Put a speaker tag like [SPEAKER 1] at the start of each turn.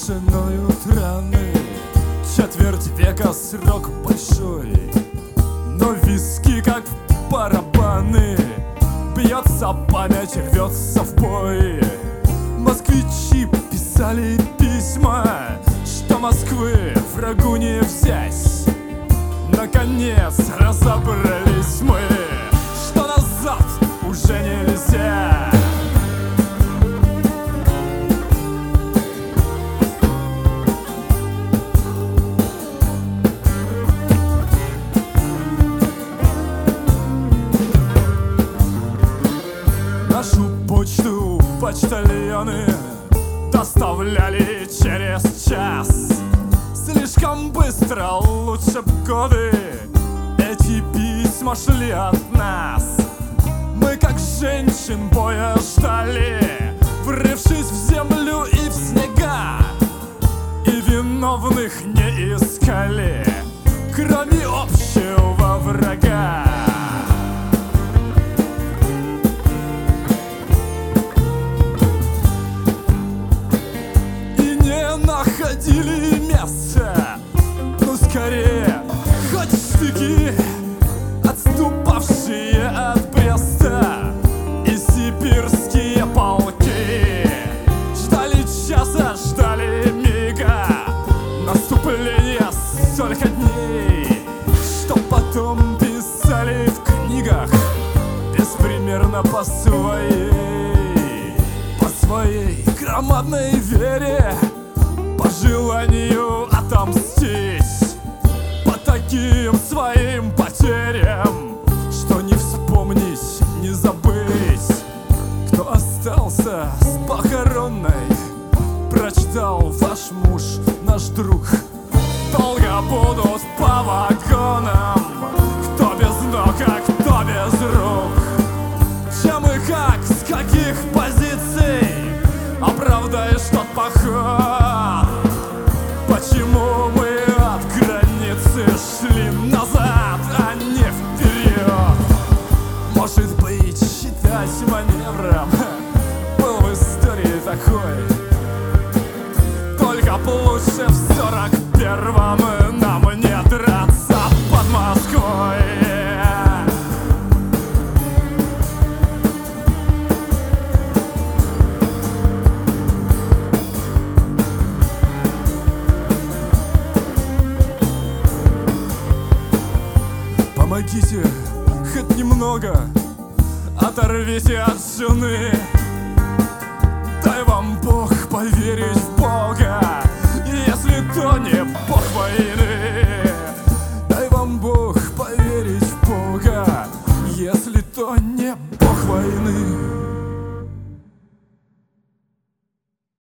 [SPEAKER 1] тишиною раны. Четверть века срок большой, но виски как барабаны. Бьется память, рвется в бой. Москвичи писали письма, что Москвы врагу не взять. Наконец разобрались мы, что назад уже нельзя. Нашу почту почтальоны доставляли через час. Слишком быстро, лучше б годы, эти письма шли от нас. Мы как женщин боя ждали, врывшись в землю и в снега, и виновных не искали, кроме общего врага. Находили место, ну скорее, хоть штыки, отступавшие от Бреста, и сибирские полки ждали часа, ждали мига наступления столько дней, что потом писали в книгах беспримерно по своей громадной вере, по желанию отомстить, по таким своим потерям, что не вспомнить, не забыть. Кто остался с похоронной, прочитал ваш муж, наш друг. Долго будут по вагонам, кто без ног, а кто без рук. Чем и как, с каких позиций оправдаешь тот поход? Почему мы от границы шли назад, а не вперед? Может быть, считать маневром был в истории такой. Только б лучше в 41-м нам не драться под Москвой. Помогите хоть немного, оторвите от жены. Дай вам Бог поверить в